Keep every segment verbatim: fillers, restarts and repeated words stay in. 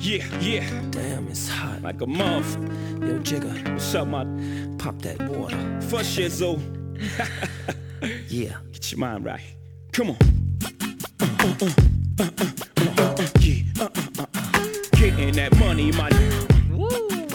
Yeah, yeah. Damn, it's hot. Like a month. Yo, Jigga. What's up, my? Pop that water. For shizzle. Yeah. Get your mind right. Come on. Uh, uh, uh, uh, uh, uh, uh, yeah. Uh, uh, uh, uh. Getting that money, my nigga. Woo,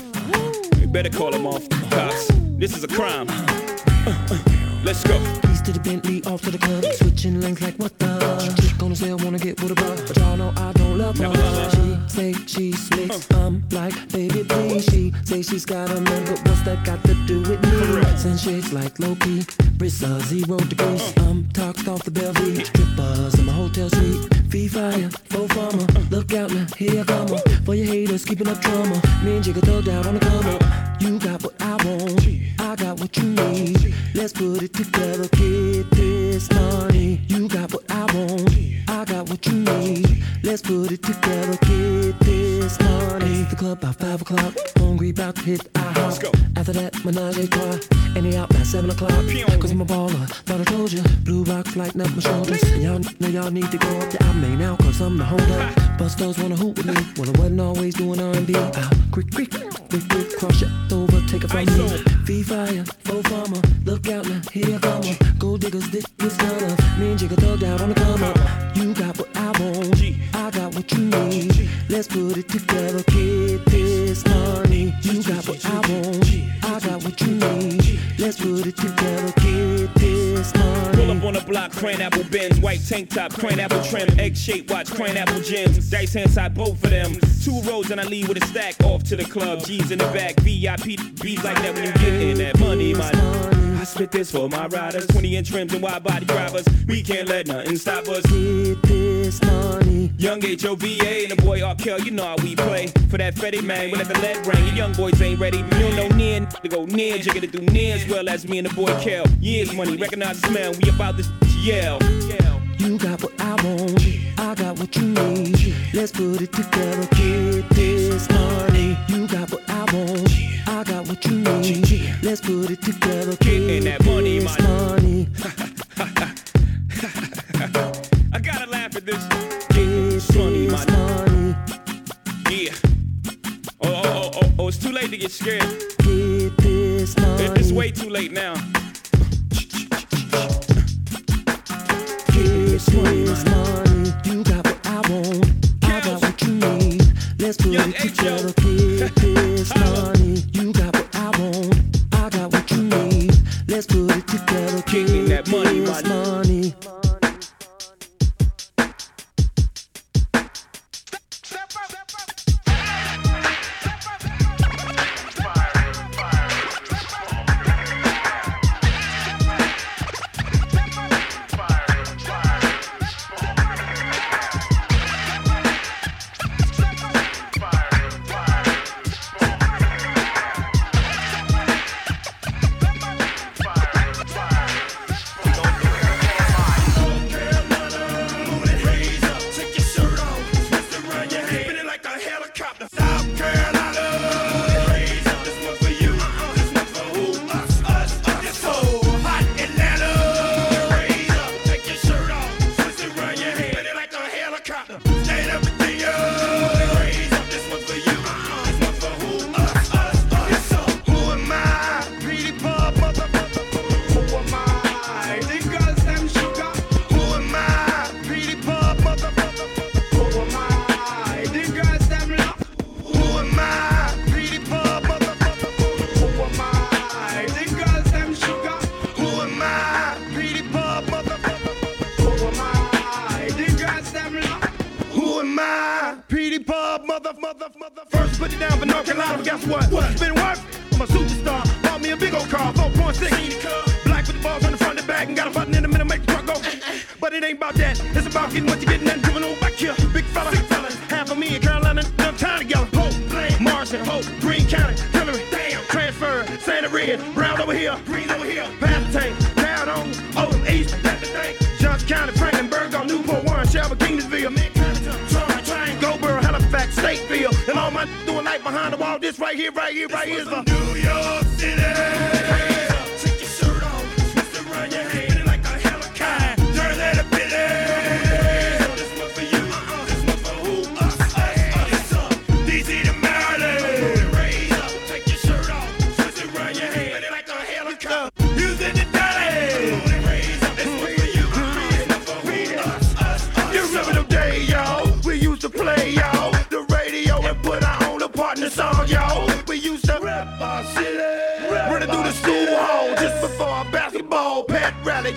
woo. You better call him off, cause this is a crime. Uh, uh, let's go. Keys to the Bentley, off to the club. Switching lanes like what the? Chick on the sale, wanna get with a bug. But y'all know I don't love her. She say she's mixed. Uh. I'm like, baby, please. She say she's got a man, but what's that got to do with me? Sunshades like low-key. Wrist uh, zero degrees. Uh. I'm talked off the Bellevue. Strippers in my hotel suite. Fee fire, faux farmer. Look out now, here I come. Uh. For your haters, keeping up drama. Me and Jigga thugged out on the come up. You got what I want. I got what you need. Let's put it together, get this money. You got what I want. I got what you need. Let's put it together, get this money. Leave the club by five o'clock. Hungry, about to hit I hop. After that, menage a trois. And they out by seven o'clock. Cause I'm a baller, thought I told you. Blue rocks lighting up my shoulders. And y'all know y'all need to go up to I may now, cause I'm the holder. Bustos wanna hoop with me. Well, I wasn't always doing R and B. I'll quick, quick, quick, quick, cross it over, take it from me. Fee fire, faux farmer. Look out now, here I come. Gold diggers, this is none of. Me and Jigga thugged out on the come up. You got what I want, I got what you need. Let's put it together, get this money. You got what I want, I got what you need. Let's put it together, get this money. Pull up on the block, crane apple bins, white tank top, crane apple trim, egg shaped watch, crane apple gems. Dice inside both of them. Two rows and I leave with a stack off to the club. G's in the back, V I P B's like that when you get in that money, money. I spit this for my riders, twenty inch rims and wide body drivers. We can't let nothing stop us. Get this money. Young H O V A and the boy R. Kell, you know how we play. For that Fetty man, we let the lead ring. Your young boys ain't ready. You don't know near to go near. Jigga to do near as well as me and the boy Kell. Years money, recognize the smell. We about this yell. You got what I want, I got what you need. Let's put it together, get this money. You got what I want, I got what you need. Let's put it together, get that money, this money. I gotta laugh at this. Get this money, money. Yeah. Oh, oh, oh, oh, oh, it's too late to get scared. Get this money. It's way too late now. This money, you got what I want, I got what you need. Let's put it together, get this money. You got what I want, I got what you need. Let's put it together, get that money, this money.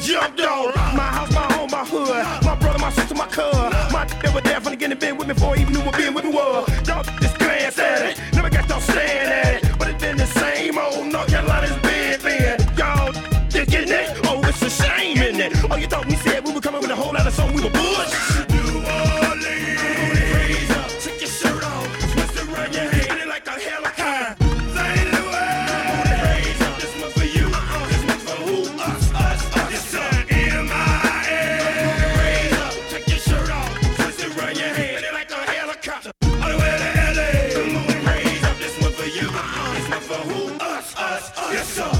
jumped on. My house, my home, my hood, my brother, my sister, my cuz. My they were there from the beginning, been with me before I even knew what being with me was. Don't just glance at it, never got no stand at it. But it's been the same old North Carolina's been, been. Y'all just getting it? Oh, it's a shame, isn't it? Oh, you thought we said we were coming with a whole lot of songs, we were bush. New Orleans, raise up, take your shirt off, twist it around your head, it like a helicopter. Saint Louis, raise up, this one's for you, this one's for who? Us, us, us. Yes, sir. M I A, raise up, take your shirt off, twist it around your head, it like a helicopter. All the way to L A, raise up, this one for you, this one for who? Us, us, us. Yes, sir.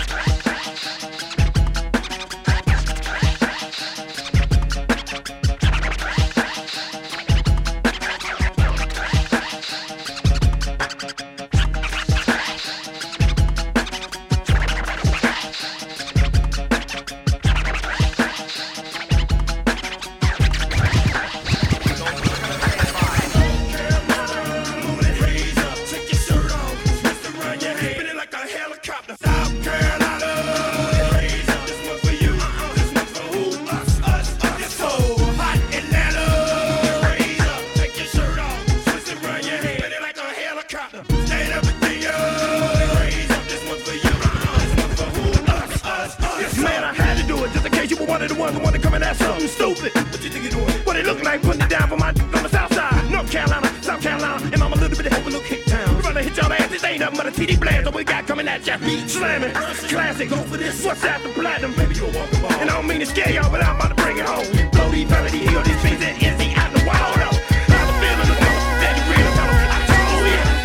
Slamming, classic, go for this. What's out the platinum? Baby, you'll walk the ball. And I don't mean to scare y'all, but I'm about to bring it home. Blow these melody, heal these beats, and N C out the wild up. How the feeling of color, that you real color. I told you.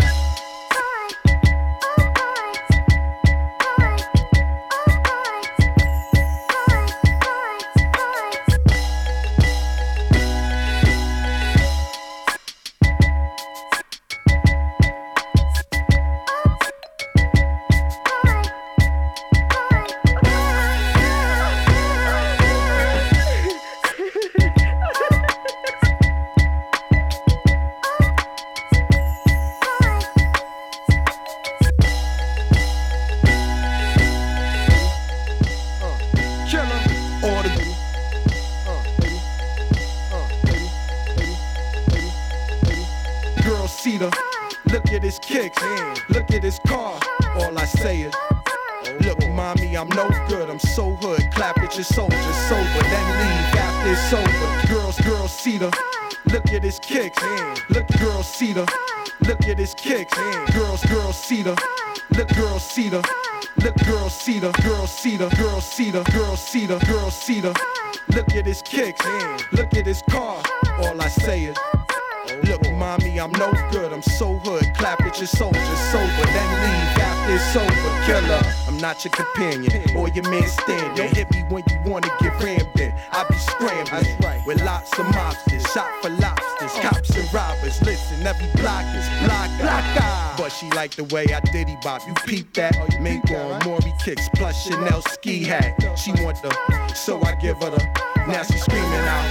Look at his kicks, look at his car. All I say is, look, mommy, I'm no good. I'm so hood. Clap at your soldiers, sober, then leave after it's over. Girls, girls, see the. Look at his kicks. Look, girls, see the. Look at his kicks. Girls, girls, see the. Look, girls, see the. Look, girls, see the. Girls, see the. Girls, see the. Girls, see the. Girls, see the. Look at his kicks. Look at his car. All I say is. Look, mommy, I'm no good. I'm so hood. Clap at your soldiers, sober, then leave after it's over. Killer, I'm not your companion or your man stand. Don't hit me when you wanna get rammed in. I be scrambling with lots of mobsters, shot for lobsters, cops and robbers. Listen, every block is block, block. But she like the way I diddy bop. You peep that? Make on Maury kicks plus Chanel ski hat. She want the, so I give her the. Now she screaming out,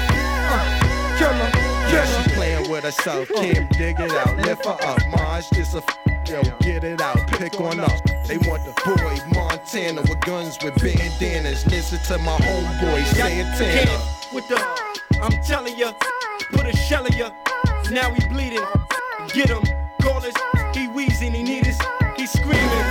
uh, killer. Yeah, she playing with herself, can't dig it out, lift her up, Mars just a f- yo, get it out, pick on up. They want the boy Montana with guns with bandanas. Listen to my homeboy Santana. With the, I'm telling ya, put a shell in ya. Now he bleeding, get him, call us. He wheezing, he need us, he screaming.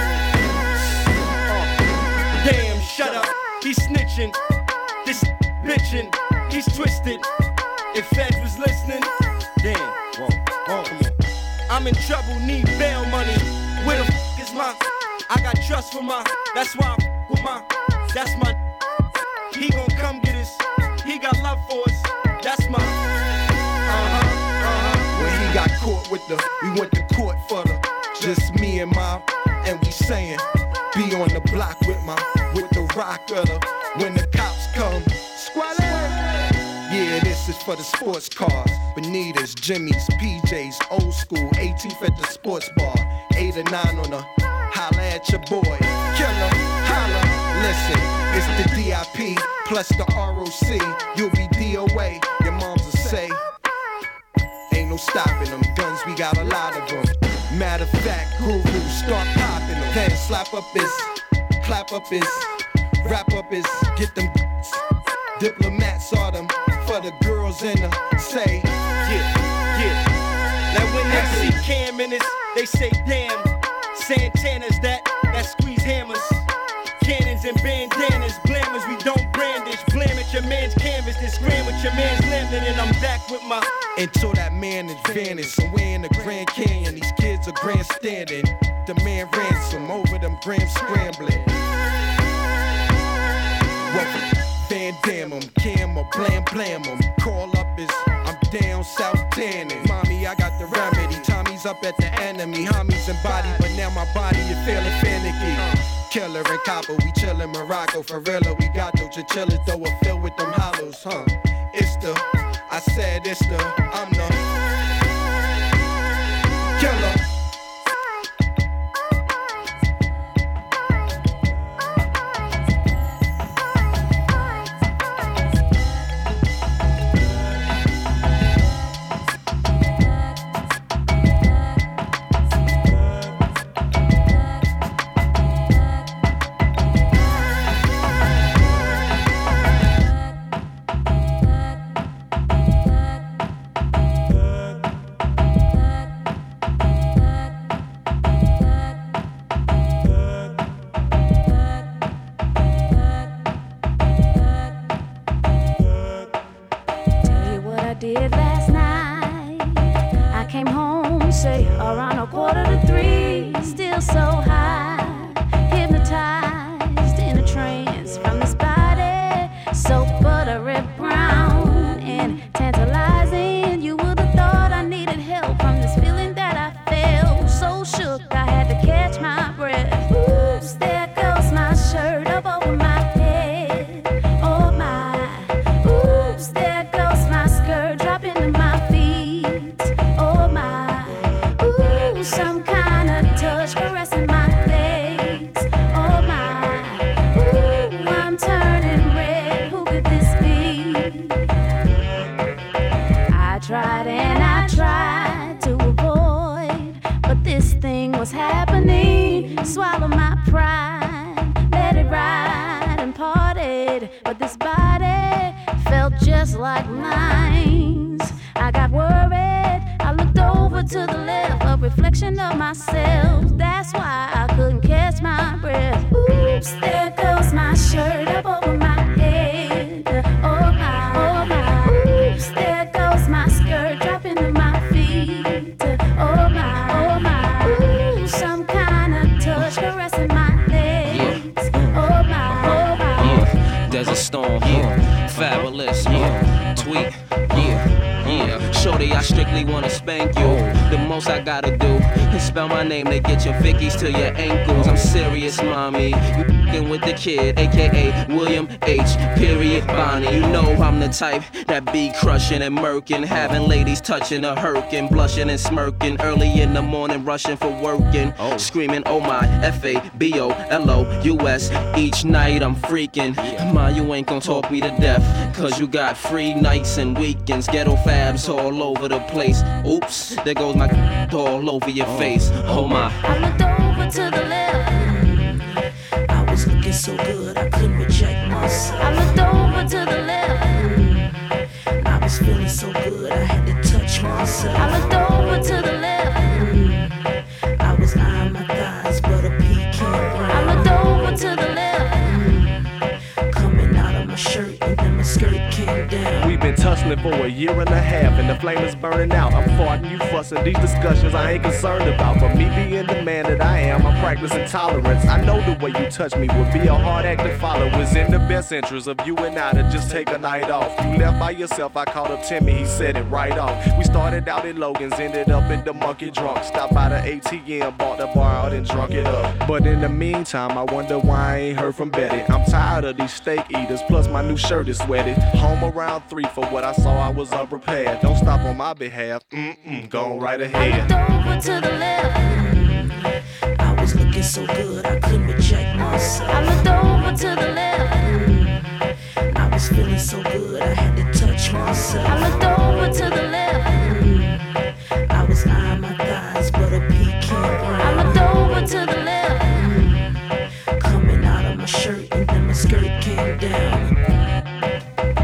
Uh, damn, shut up, he snitching. This bitching, he's twisted. If Feds was listening, damn, whoa, whoa, come on. I'm in trouble, need bail money. Where the f is my? I got trust for my. That's why I f with my. That's my. He gon' come get us. He got love for us. That's my. Uh huh, uh huh. When he got caught with the, we went to court for the. Just me and my, and we saying, be on the block with my, with the rock of the. When the cops come, squad. Yeah, this is for the sports cars. Bonitas, Jimmy's, P J's, old school, eighteenth at the sports bar. Eight or nine on the holla at your boy. Killer, holla, listen, it's the D I P plus the R O C. You'll be D O A, your moms will say. Ain't no stopping them, guns, we got a lot of them. Matter of fact, guru, start popping them. Then slap up his, clap up his, wrap up his, get them. Diplomats are them for the girls in the say. Yeah, yeah. Now when they see Cam in this, they say damn. Santana's that, that squeeze hammers. Cannons and bandanas, blammers, we don't brandish. Blam at your man's canvas, then scram with your man's laminate. And I'm back with my until that man is vanished. Somewhere in the Grand Canyon, these kids are grandstanding. Demand ransom over them grams scrambling. Well, Van Dam 'em, Cam or blam blam 'em. Call up is I'm down south tanning. Mommy, I got the remedy. Tommy's up at the enemy. Homies and body, but now my body is feeling finicky. Killer and copper, we chillin' Morocco. For real, we got those chinchillas, though it filled with them hollows, huh? It's the, I said it's the, I'm the killer. To your ankles, I'm serious, mommy. You f***ing with the kid, aka William H. Period Bonnie. You know I'm the type that be crushing and murking, having ladies touching a hurkin', blushing and smirking. Early in the morning, rushing for working, oh. Screaming, oh my, F A B O L O U S. Each night I'm freaking. Yeah. Ma, you ain't gon' talk me to death, cause you got free nights and weekends. Ghetto fabs all over the place. Oops, there goes my all over your oh. face. Oh my. To the left, I was looking so good I couldn't reject myself. I looked over to the left, I was feeling so good I had to touch myself. I looked over to the left, I was eyeing my thighs but a pecan brown. I looked over to the left, coming out of my shirt and then my skirt came down. We've been tussling for a year and a half and the flame is burning out. I'm farting, you fussing, these discussions I ain't concerned about. But me being the man that I am, I'm practicing tolerance. I know the way you touch me would be a hard act to follow. It's in the best interest of you and I to just take a night off. You left by yourself, I called up Timmy, he said it right off. We started out in Logan's, ended up in the Monkey Drunk. Stopped by the A T M, bought the bar out and drunk it up. But in the meantime, I wonder why I ain't heard from Betty. I'm tired of these steak eaters, plus my new shirt is sweaty. Home around three for what I saw, I was unprepared. Don't stop on my behalf, mm-mm, go right ahead. I looked over to the left, I was looking so good I couldn't reject myself. I looked over to the left, I was feeling so good I had to touch myself. I looked over to the left, I was eyeing my thighs but a pecan brown. I looked over to the left, coming out of my shirt and then my skirt came down.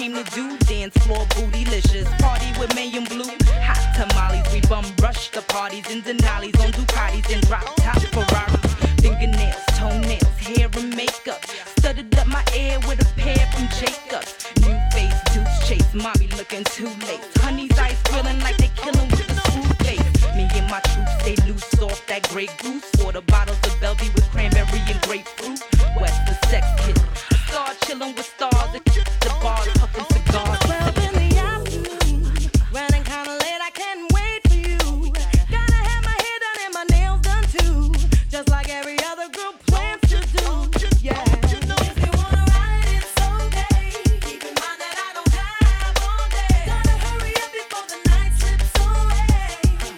came to do. Dance floor bootylicious, party with Mayhem Blue. Hot tamales, we bum rush the parties in Denali's on Ducatis and drop top Ferraris. Fingernails, toenails, hair and makeup. Studded up my ear with a pair from Jacobs. New face, deuce chase, mommy looking too late. Honey's eyes grilling like they killing with the screw face. Me and my troops stay loose off that Grey Goose. Water bottles of Bellevue with cranberry and grapefruit. West the sex kid. Star chilling with stars at the bars, puffing cigars. twelve in the afternoon, running kinda late, I can't wait for you. Gotta have my hair done and my nails done too, just like every other group plans to do. Yeah. If you wanna ride, it's okay. Keep in mind that I don't have all day. Gotta hurry up before the night slips away.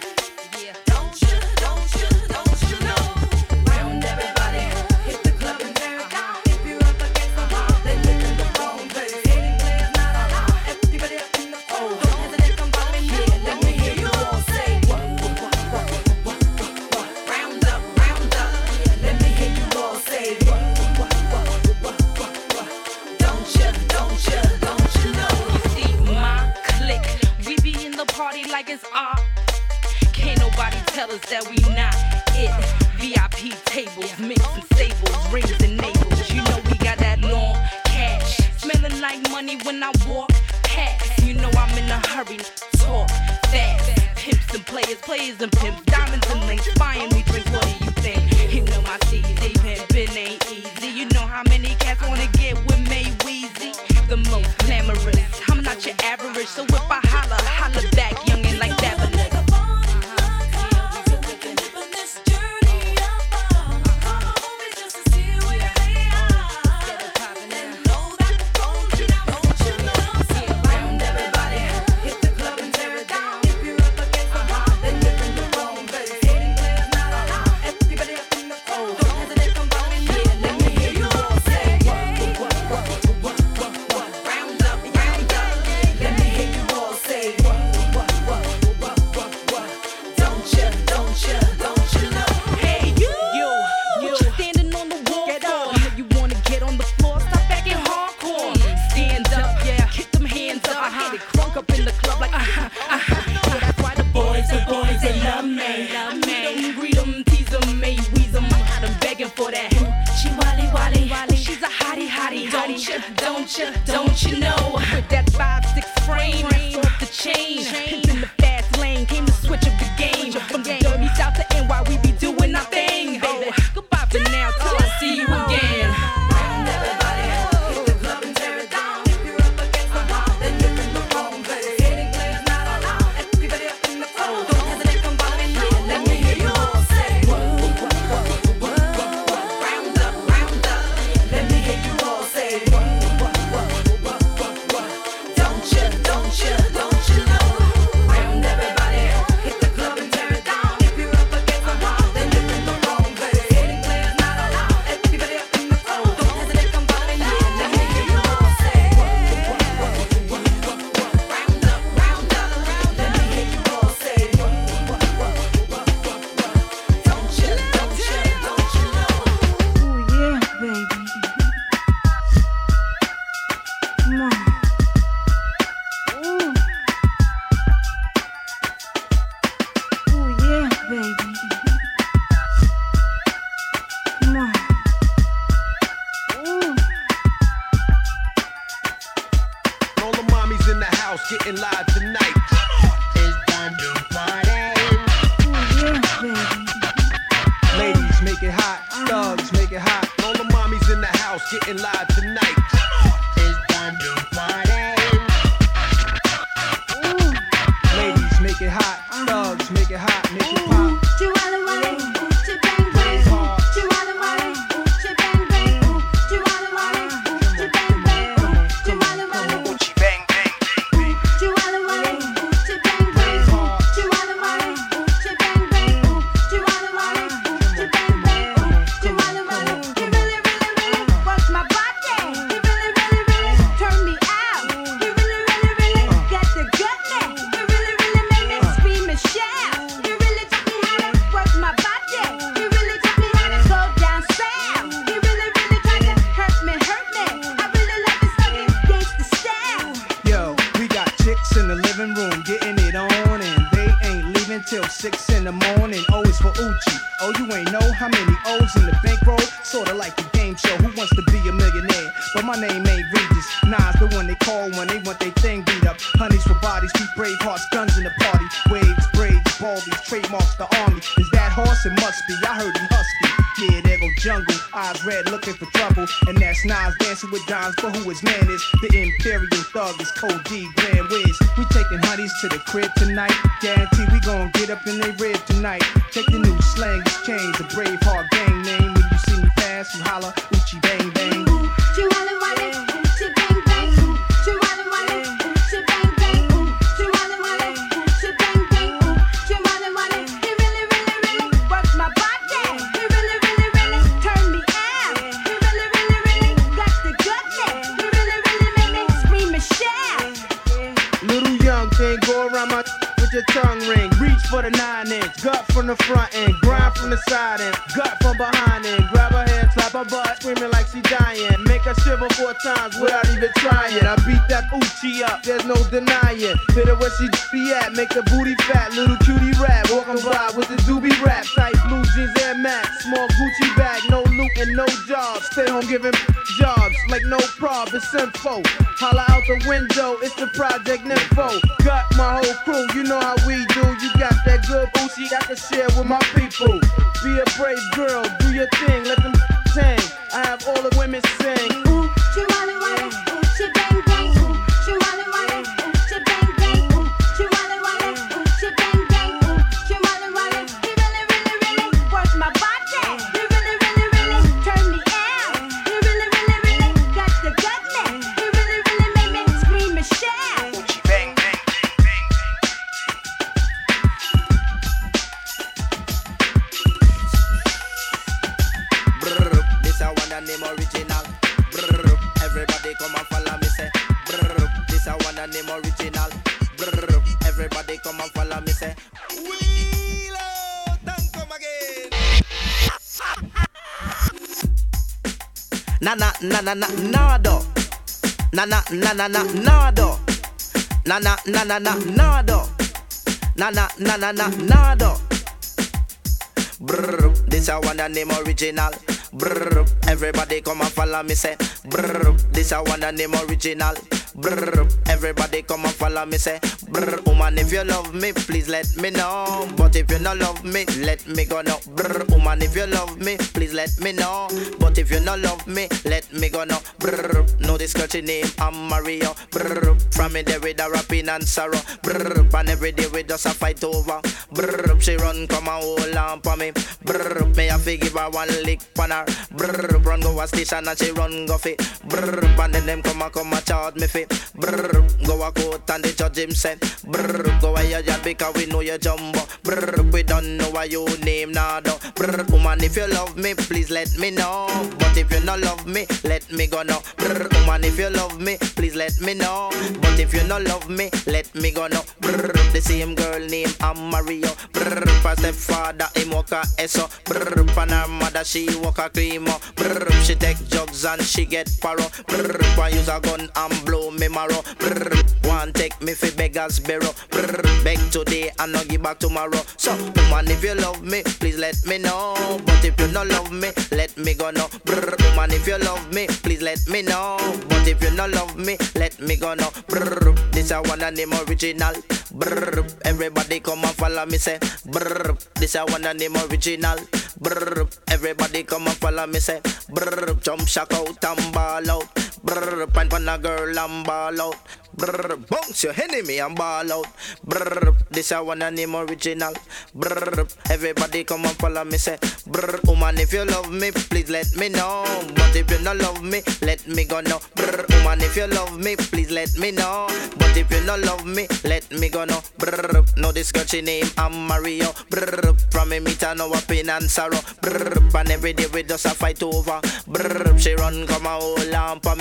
Yeah. Don't you, don't you, don't you know? Round everybody, hit the club and tear it down. If you're up against the wall, then you're in the wrong place. Hating players not allowed. Everybody up in the cold. Don't hesitate, come follow me here. Let me hear you all say what, what, what, what, what, what, what. Round up, round up. Let me hear you all say what, what, what, what, what, what. Don't you, don't you, don't you know? You see my clique, we be in the party like it's art. Can't nobody tell us that we not it. V I P tables, mix and stables, rings and navels. You know we got that long cash, smelling like money when I walk past. You know I'm in a hurry, talk fast. Pimps and players, players and pimps, diamonds and links, buying me drinks. What do you think? You know my C D pimpin' ain't easy. You know how many cats wanna get with May Weezy? The most glamorous. I'm not your average, so if I holla, holla back, youngin' like that. But Like a phony club, so we can dip in this journey up. Come on, homies, just to see where they are. And know that don't you, don't you know? Round everybody, hit the club and tear it down. If you're up against the wall, then you're in the wrong place. Hating players not allowed. Everybody up in the cold. Don't hesitate, come follow me here. Let me hear you all say what, what, what, what, what, what. Round up, round up. Let me hear you all say what, what, what, what, what, what. Don't you, don't you, don't you know? hey, you, you, you standing on the wall. Get up. You wanna get on the floor? Stop acting hardcore. Stand up, yeah. Kick them hands up. I hate it crunk up in the club like uh-huh, uh-huh. Yeah, that's why the boys, the boys, they love me. Love me. Don't greet them, tease them, may wheeze them. I got them begging for that. She wally wally wally. She's a hottie hottie. Don't you, don't you, don't you know? With that five six frame, off the chain. Pimpin' in the fast lane, came to switch up the game. From the dirty south to N Y, we be doing our thing, baby. Goodbye for now, till I see you again. Round everybody, hit the club and tear it down. If you're up against the wall, then you're in the wrong place. Hating players not allowed. Everybody up in the cold. Don't hesitate, come follow me here. Let me hear you all say what, what, what, what, what, what. Round up, round up. Let me hear you all say what, what, what, what, what, what. Don't you, don't you, don't you know? Round everybody, hit the club and tear it down. If you're up against the wall, then you're in the wrong place. Hating players not allowed. Everybody up in the cold. Don't hesitate, come follow me here. Let me hear you all say what, what, what, what, what, what. Round up, round up. Let me hear you all say what, what, what, what, what, what. Don't you, don't you, don't you know? Ooh, yeah, baby. Come on. Ooh. Ooh, yeah, baby. Come on. Ooh. All the mommies in the house getting live tonight. It's time to party. Ooh, yeah, baby. Ladies, make it hot. Thugs, make it hot. All the mommies in the house getting live tonight. It's time to party. Ooh. Ladies, make it hot. Thugs, make it hot. Make it pop. Chihuahua, wale, ooh, chibang bang, ooh, Chihuahua, wale, ooh, chibang bang, ooh, Chihuahua, wale, ooh, chibang bang, ooh, Chihuahua, wale, ooh, Bang, bang, bang. Chihuahua, wale, ooh, chibang bang, ooh, Chihuahua, wale, ooh, chibang bang, ooh, Chihuahua, wale, ooh, chibang bang, ooh, Chihuahua, wale. He really, really, really wants my body. He six in the morning, O is for Uchi. Oh, you ain't know how many O's in the bankroll? Sorta like the game show, Who Wants to Be a Millionaire? But my name ain't Regis. Nas the one they call when they want their thing beat up. Honeys for bodies, we brave hearts, guns in the party. Waves, braids, baldies, trademarks the army. Is that horse? It must be. I heard him husky. Yeah, there go jungle, eyes red, looking for trouble. And that's Nas dancing with dimes, but who his man is? The Imperial Thug is Code D, Grand Wiz. We taking honeys to the crib tonight. Guarantee we gon' get up in they rib tonight. Take the new slang exchange, a brave heart gang name. When you see me pass, you holla, Uchi bang bang. Uchi wale wale, Uchi bang bang. Uchi wale wale, Uchi bang bang. Uchi wale wale, Uchi bang bang. Uchi wale wale, he really, really, really works my body. He really, really, really turn me out. He really, really, really got the goodness. He really, really make me scream and shout. Little young thing, go around my with your tongue ring. Reach for the nine inch, gut from the front end, grind from the side end, gut from behind end. Grab her hand, slap her butt, screaming like she dying. Make her shiver four times without even trying. I beat that Uchi up, there's no denying. Hit her where she be at, make the booty fat. Little cutie rat, walking by with the doobie rap. Tight blue jeans, Air Max, small Gucci bag, no loot and no jobs. Stay home giving jobs like no prob, it's info. Holla out the window, it's the Project Nympho. Got my whole crew, you know how we do. You got that good Uchi I can share with my people. Be a brave girl, do your thing, let them sing. I have all the women sing. Uchi wale wale, Uchi bang bang. Uchi wale wale, Uchi bang bang. Uchi wale wale, Uchi bang bang. Uchi wale wale, he really, really, really works my body. He really, really, really turn me out. He really, really, really got the goodness. He really, really make me scream and shout. Uchi bang bang. This a one and name original. Brr, everybody come and follow me say. Brr, this a one and name original. Brr, everybody come and follow me say. Wheelo, don't come again. Na na na na na nado. Na na na na na nado. Na na na na na nado. Na na na na na nado. Brr, this a one and name original. Brr, everybody come and follow me say. Brr, this a one and name original. Brr, everybody come and follow me say. Brr, woman if you love me, please let me know. But if you not love me, let me go now. Brr, woman if you love me, please let me know. But if you not love me, let me go now. Brr, know this country name, I'm Mario. Brr, from me there with a rapping and sorrow. Brr, and every day we just a fight over. Brr, she run come and hold on for me. Brr, me have to give her one lick on her. Brr, run go a station and she run go fit. Brr, and then them come and come and charge me fit. Brr, go a court and the judge him said. Brr, go a your job because we know you jumbo. Brr, we don't know what you name now though. Brr, woman if you love me, please let me know. But if you not love me, let me go now. Brr, woman if you love me, please let me know. But if you not love me, let me go now. Brr, the same girl name I'm Mario. Brr, for stepfather him walk a eso. Brr, for her mother she walk a cremo. Brr, she take drugs and she get paro. Brr, one use a gun and blow me marrow. Brr, one take me fi beggars bureau. Brr, beg today and not give back tomorrow. So woman if you love me, please let me know. But if you not love me, let me go now. Brr, woman if you love me, please let me know. But if you not love me, let me go now. Brr, this a one and name original. Brr, everybody come and follow me say. Brr, this a one and name original. Brr, everybody come and follow me say. Brr, jump shock out and ball out. Brr, pint on a girl and ball out. Brr, bounce your enemy and ball out. Brr, this a one and name original. Brr, everybody come and follow me say. Brr, woman if you love me, please let me know. But if you not love me, let me go now. Brr, woman if you love me, please let me know. But if you not love me, let me go now. Brr, know this country name I'm Mario. Brr, from me meet no pain and sorrow. Brr, and every day we just a fight over. Brr, she run come and hold on for me.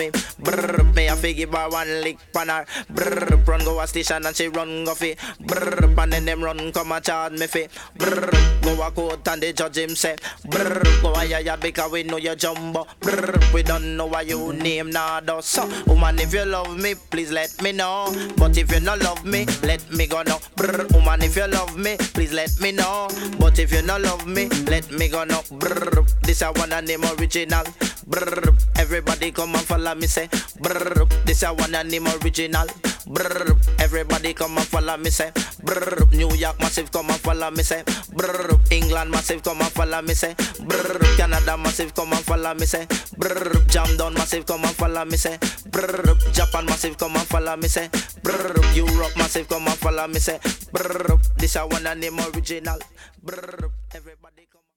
me. Brr, me a fi give her one lick pan her. Brr, run go a station and she run go fi. Brr, and then them run come a charge me fi. Brr, go a court and the judge him say. Brr, go a ya ya because we know you jumbo. Brr, we don't know why you name nada. So, woman, if you love me, please let me know. But if you not love me, let me go now. Brr, woman, if you love me, please let me know. But if you not love me, let me go now. Brr, this I wanna name original. Brr, everybody come and follow me say. Brr, this I wanna name original. Brr, everybody come and follow me say. Brr, New York massive come and follow me say. Brr, England massive come and follow me say. Brr, Canada massive come and follow me say. Brr, Jam down massive come and follow me say. Brr, Japan massive come and follow me say. Brr, Europe massive come and follow me say. Brr, this I wanna name original. Brr, everybody come.